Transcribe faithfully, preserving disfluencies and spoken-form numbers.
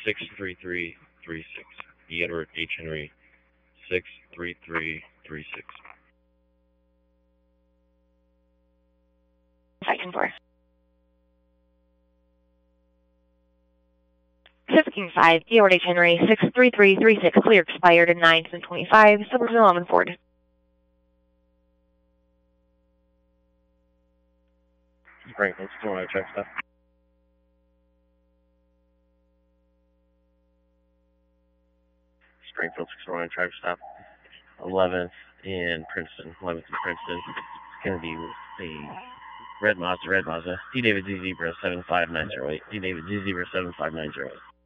six three three three six. E. Edward H. Henry, six three three three six. Fighting for. Pacific King five, E. Edward H. Henry, six three three three six, clear, expired in nine twenty-five, Somerville, Almond Ford. Springfield, six one nine, track stop. Springfield, six one nine, track stop. eleventh in Princeton, eleventh in Princeton. It's going to be the Red Mazda, Red Mazda. D. David Z Zebra seven five nine zero eight. D. David Z Zebra seven five nine zero eight.